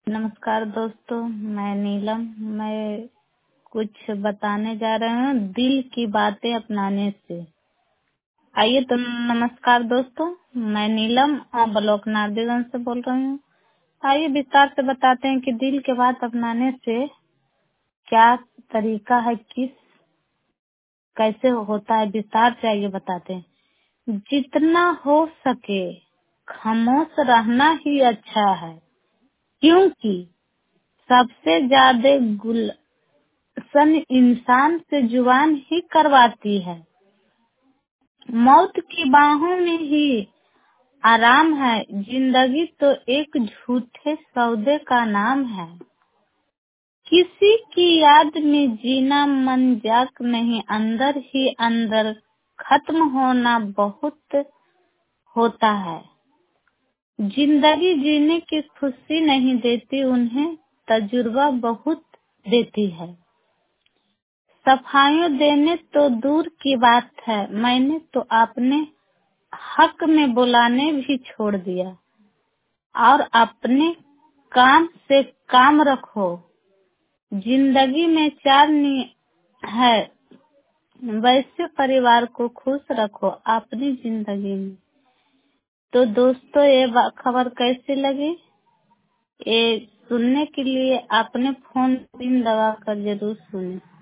नमस्कार दोस्तों, मैं नीलम। मैं कुछ बताने जा रही हूँ दिल की बातें अपनाने से। आइए तो नमस्कार दोस्तों, मैं नीलम और ब्लॉक नारदीगंज से बोल रही हूँ। आइए विस्तार से बताते हैं कि दिल की बात अपनाने से क्या तरीका है, कैसे होता है। विस्तार से आइए बताते हैं। जितना हो सके खामोश रहना ही अच्छा है, क्योंकि सबसे ज्यादा गुलशन इंसान से जुबान ही करवाती है। मौत की बाहों में ही आराम है, जिंदगी तो एक झूठे सौदे का नाम है। किसी की याद में जीना मजाक नहीं, अंदर ही अंदर खत्म होना बहुत होता है। जिंदगी जीने की खुशी नहीं देती, उन्हें तजुर्बा बहुत देती है। सफाइयाँ देने तो दूर की बात है, मैंने तो अपने हक में बुलाने भी छोड़ दिया। और अपने काम से काम रखो। जिंदगी में चार है, वैसे परिवार को खुश रखो अपनी जिंदगी में। तो दोस्तों, ये खबर कैसी लगी? ये सुनने के लिए अपने फोन पिन दबा कर जरूर सुने।